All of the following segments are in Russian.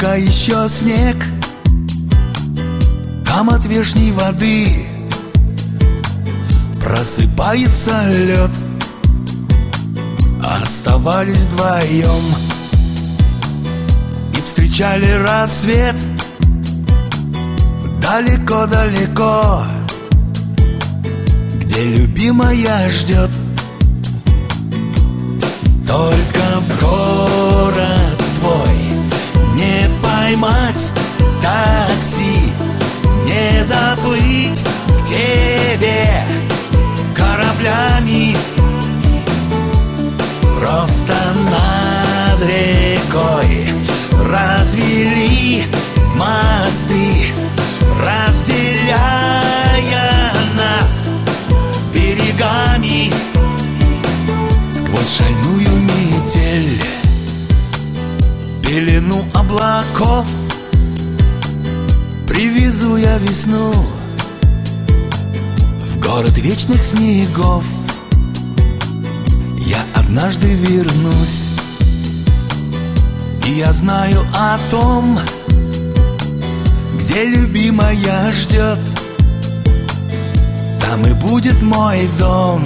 когда еще снег, там от вешней воды просыпается лед. Оставались вдвоем и встречали рассвет. Далеко-далеко, где любимая ждет. Только в город твой не поймать такси, не доплыть к тебе кораблями. Просто над рекой развели мосты, разделяя нас берегами. Сквозь шальную метель, пелену облаков, привезу я весну в город вечных снегов. Я однажды вернусь, и я знаю о том, где любимая ждет, там и будет мой дом.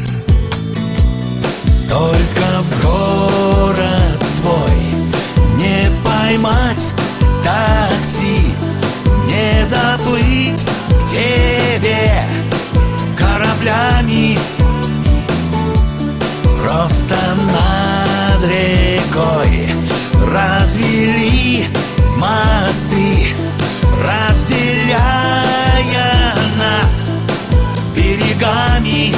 Только в город твой не поймать такси, не доплыть к тебе кораблями. Просто над рекой развели мосты, разделяя нас берегами.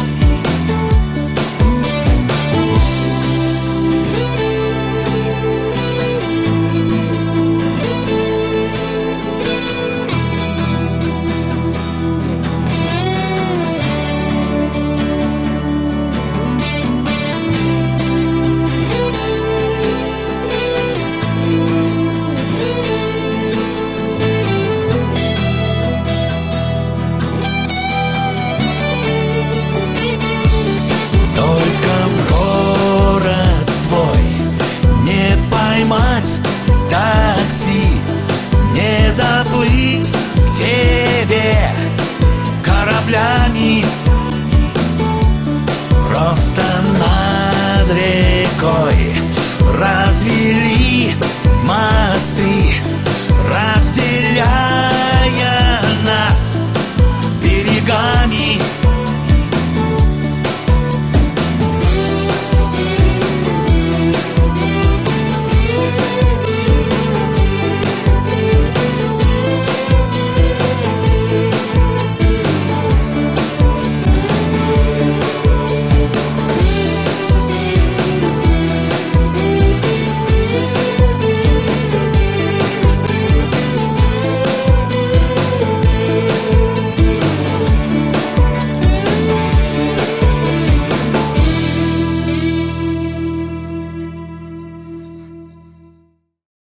Такси, не доплыть к тебе кораблями. Просто над рекой развели